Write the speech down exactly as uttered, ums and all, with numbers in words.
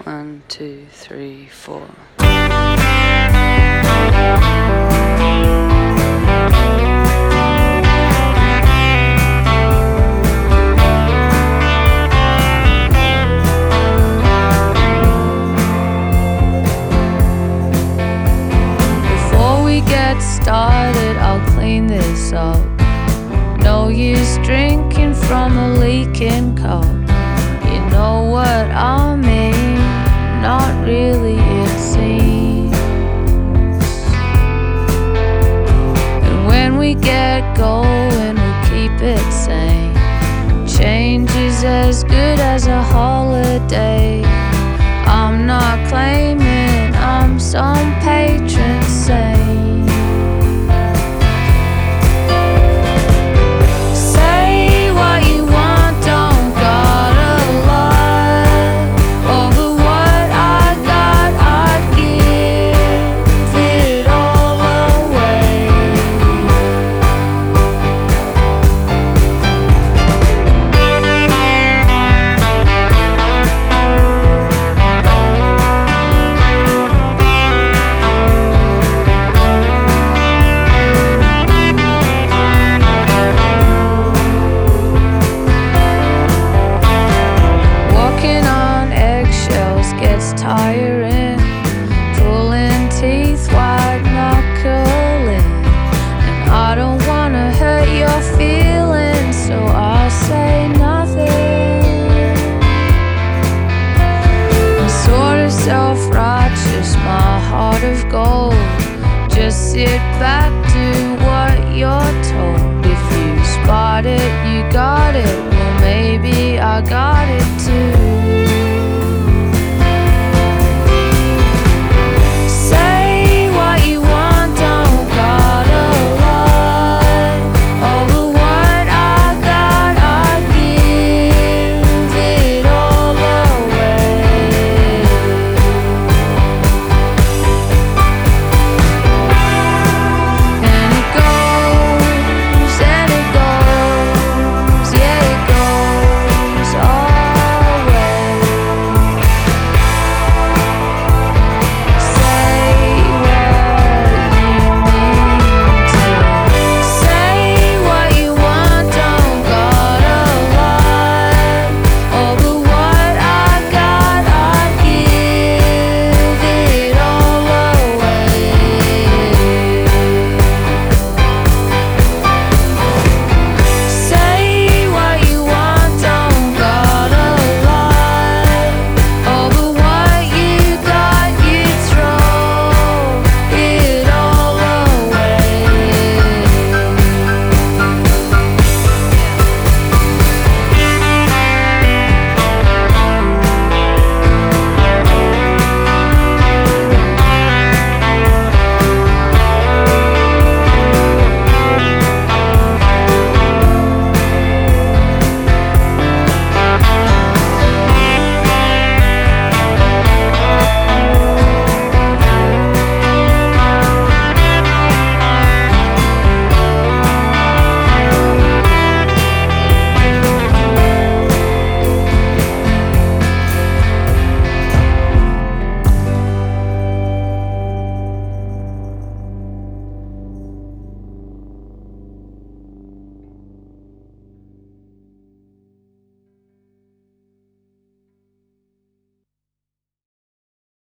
One, two, three, four. Before we get started, I'll clean this up. No use drinking from a leaking cup. You know what I mean? Not really, it seems. And when we get going, we'll keep it sane. Change is as good as a holiday. I'm not claiming I'm some patron saint. Tiring, pulling teeth, white knuckling, and I don't wanna hurt your feelings, so I'll say nothing. I'm sort of self-righteous, my heart of gold. Just sit back